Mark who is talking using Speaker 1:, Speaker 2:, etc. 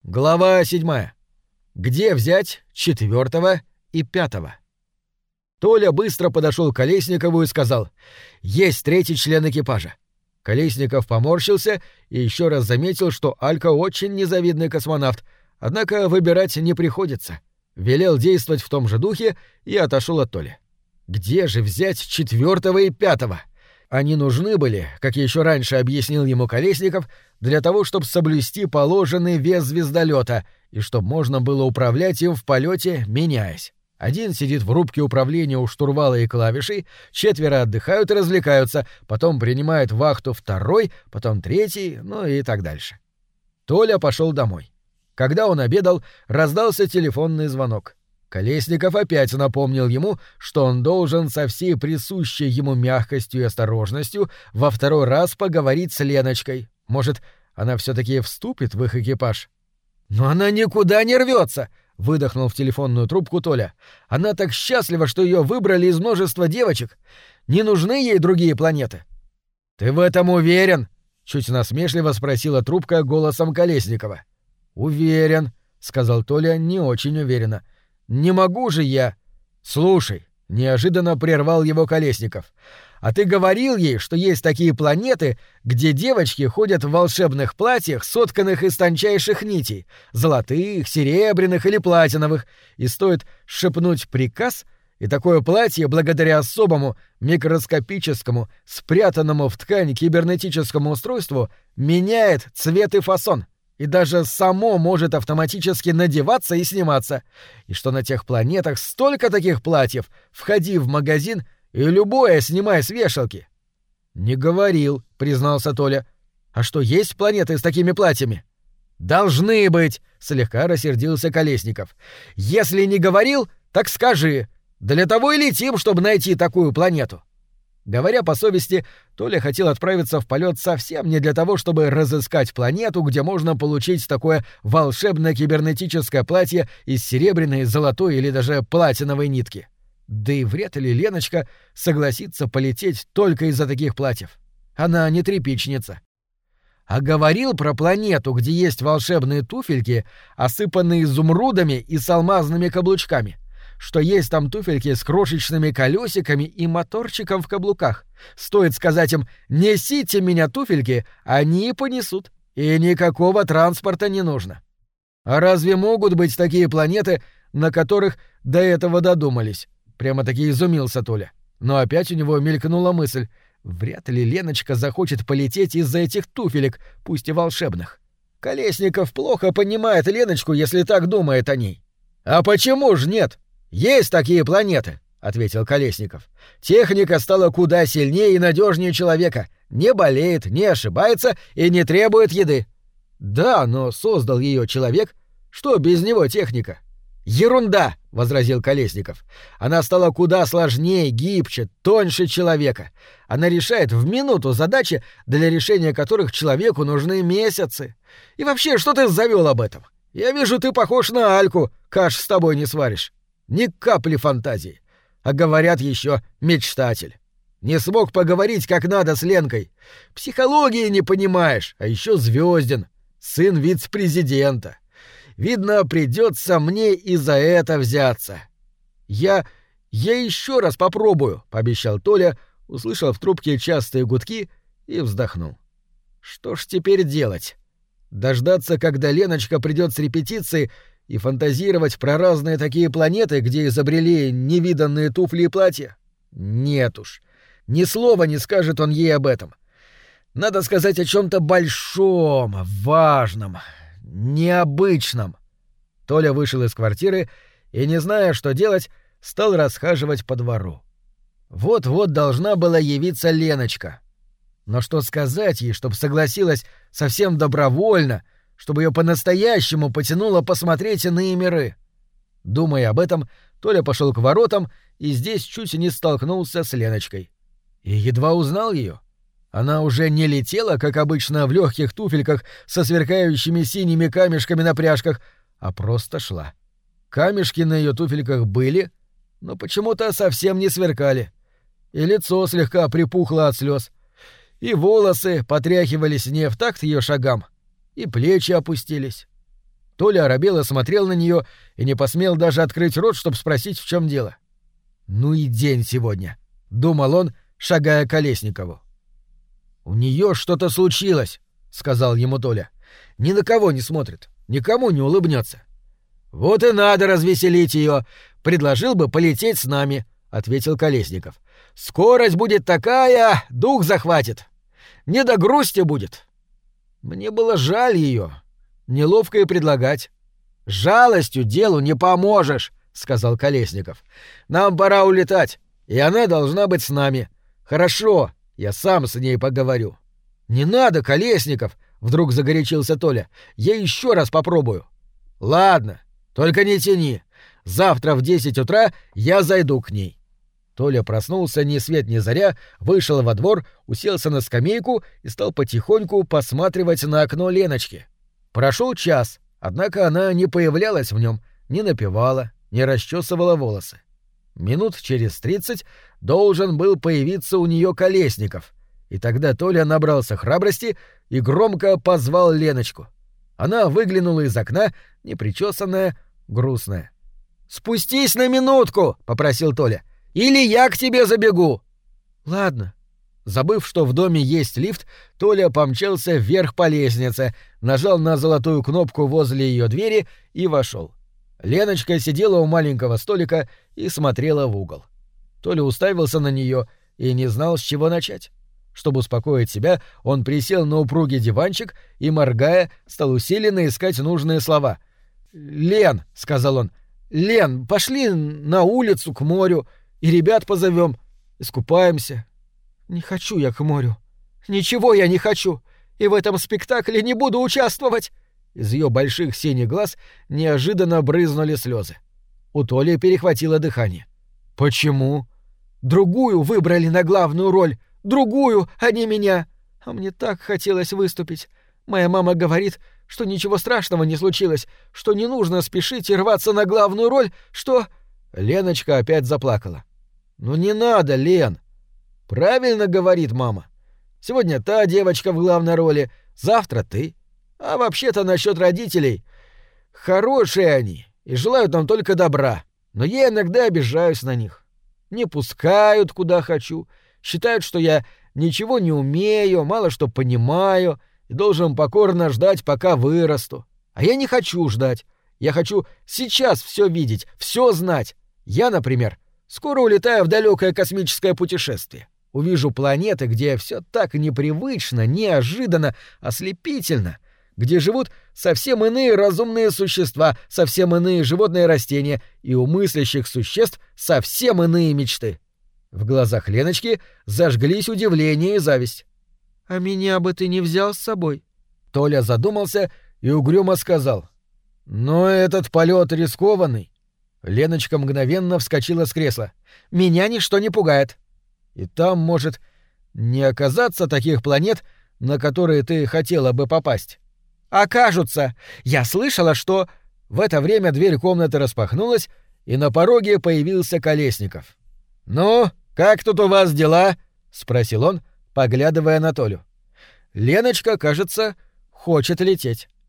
Speaker 1: Глава 7. Где взять 4 и 5? Толя быстро подошел к Колесникову и сказал: «Есть третий член экипажа». Колесников поморщился и еще раз заметил, что Алька очень незавидный космонавт, однако выбирать не приходится. Велел действовать в том же духе и отошел от Толи. Где же взять 4 и 5? Они нужны были, как еще раньше объяснил ему Колесников, для того, чтобы соблюсти положенный вес звездолета и чтобы можно было управлять им в полете, меняясь. Один сидит в рубке управления у штурвала и клавишей, 4 отдыхают и развлекаются, потом принимает вахту 2, потом 3, ну и так дальше. Толя пошел домой. Когда он обедал, раздался телефонный звонок. Колесников опять напомнил ему, что он должен со всей присущей ему мягкостью и осторожностью во 2 раз поговорить с Леночкой. Может, она все-таки вступит в их экипаж? «Но она никуда не рвется!» — выдохнул в телефонную трубку Толя. «Она так счастлива, что ее выбрали из множества девочек. Не нужны ей другие планеты». «Ты в этом уверен?» — чуть насмешливо спросила трубка голосом Колесникова. «Уверен», — сказал Толя не очень уверенно. «Не могу же я...» «Слушай», — неожиданно прервал его Колесников, «а ты говорил ей, что есть такие планеты, где девочки ходят в волшебных платьях, сотканных из тончайших нитей, золотых, серебряных или платиновых, и стоит шепнуть приказ, и такое платье, благодаря особому микроскопическому, спрятанному в ткань кибернетическому устройству, меняет цвет и фасон, и даже само может автоматически надеваться и сниматься, и что на тех планетах столько таких платьев, входи в магазин и любое снимай с вешалки». «Не говорил», — признался Толя. «А что, есть планеты с такими платьями?» «Должны быть», — слегка рассердился Колесников. «Если не говорил, так скажи. Для того и летим, чтобы найти такую планету». Говоря по совести, Толя хотел отправиться в полет совсем не для того, чтобы разыскать планету, где можно получить такое волшебное кибернетическое платье из серебряной, золотой или даже платиновой нитки. Да и вряд ли Леночка согласится полететь только из-за таких платьев. Она не тряпичница. А говорил про планету, где есть волшебные туфельки, осыпанные изумрудами и с алмазными каблучками. Что есть там туфельки с крошечными колесиками и моторчиком в каблуках. Стоит сказать им «несите меня, туфельки», они и понесут, и никакого транспорта не нужно. А разве могут быть такие планеты, на которых до этого додумались? Прямо-таки изумился Толя. Но опять у него мелькнула мысль: вряд ли Леночка захочет полететь из-за этих туфелек, пусть и волшебных. Колесников плохо понимает Леночку, если так думает о ней. «А почему ж нет? Есть такие планеты», — ответил Колесников. «Техника стала куда сильнее и надежнее человека, не болеет, не ошибается и не требует еды». «Да, но создал ее человек. Что без него техника?» «Ерунда!» — возразил Колесников. «Она стала куда сложнее, гибче, тоньше человека. Она решает в минуту задачи, для решения которых человеку нужны месяцы. И вообще, что ты завел об этом? Я вижу, ты похож на Альку, каш с тобой не сваришь. Ни капли фантазии. А говорят еще мечтатель. Не смог поговорить как надо с Ленкой. Психологии не понимаешь, а еще звезден. Сын вице-президента. Видно, придется мне и за это взяться». Я еще раз попробую», — пообещал Толя, услышал в трубке частые гудки и вздохнул. «Что ж теперь делать? Дождаться, когда Леночка придет с репетиции, и фантазировать про разные такие планеты, где изобрели невиданные туфли и платья? Нет уж. Ни слова не скажет он ей об этом. Надо сказать о чем-то большом, важном, необычном». Толя вышел из квартиры и, не зная, что делать, стал расхаживать по двору. Вот-вот должна была явиться Леночка. Но что сказать ей, чтоб согласилась совсем добровольно, чтобы ее по-настоящему потянуло посмотреть иные миры? Думая об этом, Толя пошел к воротам и здесь чуть не столкнулся с Леночкой. И едва узнал ее. Она уже не летела, как обычно, в легких туфельках со сверкающими синими камешками на пряжках, а просто шла. Камешки на ее туфельках были, но почему-то совсем не сверкали. И лицо слегка припухло от слез, и волосы потряхивались не в такт ее шагам, и плечи опустились. Толя оробело смотрел на нее и не посмел даже открыть рот, чтобы спросить, в чем дело. «Ну и день сегодня», — думал он, шагая к Колесникову. «У нее что-то случилось», — сказал ему Толя. «Ни на кого не смотрит, никому не улыбнется». «Вот и надо развеселить ее. Предложил бы полететь с нами», — ответил Колесников. «Скорость будет такая, дух захватит. Не до грусти будет». Мне было жаль ее. Неловко и предлагать. «Жалостью делу не поможешь», — сказал Колесников. «Нам пора улетать, и она должна быть с нами. Хорошо, я сам с ней поговорю». «Не надо, Колесников», — вдруг загорячился Толя. «Я еще раз попробую». «Ладно, только не тяни. Завтра в 10 утра я зайду к ней». Толя проснулся ни свет ни заря, вышел во двор, уселся на скамейку и стал потихоньку посматривать на окно Леночки. Прошел час, однако она не появлялась в нем, не напевала, не расчесывала волосы. Минут через 30 должен был появиться у нее Колесников, и тогда Толя набрался храбрости и громко позвал Леночку. Она выглянула из окна, непричесанная, грустная. «Спустись на минутку!» — попросил Толя. «Или я к тебе забегу!» «Ладно». Забыв, что в доме есть лифт, Толя помчался вверх по лестнице, нажал на золотую кнопку возле ее двери и вошел. Леночка сидела у маленького столика и смотрела в угол. Толя уставился на нее и не знал, с чего начать. Чтобы успокоить себя, он присел на упругий диванчик и, моргая, стал усиленно искать нужные слова. «Лен», — сказал он, — «Лен, пошли на улицу к морю и ребят позовем, искупаемся». «Не хочу я к морю. Ничего я не хочу. И в этом спектакле не буду участвовать». Из ее больших синих глаз неожиданно брызнули слезы. У Толи перехватило дыхание. «Почему?» «Другую выбрали на главную роль. Другую, а не меня. А мне так хотелось выступить. Моя мама говорит, что ничего страшного не случилось, что не нужно спешить и рваться на главную роль, что...» Леночка опять заплакала. «Ну не надо, Лен. Правильно говорит мама. Сегодня та девочка в главной роли, завтра ты. А вообще-то насчет родителей. Хорошие они и желают нам только добра, но я иногда обижаюсь на них. Не пускают, куда хочу, считают, что я ничего не умею, мало что понимаю и должен покорно ждать, пока вырасту. А я не хочу ждать. Я хочу сейчас все видеть, все знать. Я, например, скоро улетаю в далекое космическое путешествие. Увижу планеты, где все так непривычно, неожиданно, ослепительно, где живут совсем иные разумные существа, совсем иные животные и растения, и у мыслящих существ совсем иные мечты. В глазах Леночки зажглись удивление и зависть. «А меня бы ты не взял с собой?» Толя задумался и угрюмо сказал. «Но этот полет рискованный». Леночка мгновенно вскочила с кресла. «Меня ничто не пугает. И там может не оказаться таких планет, на которые ты хотела бы попасть». «Окажутся! Я слышала, что...» В это время дверь комнаты распахнулась, и на пороге появился Колесников. «Ну, как тут у вас дела?» — спросил он, поглядывая на Толю. «Леночка, кажется, хочет лететь».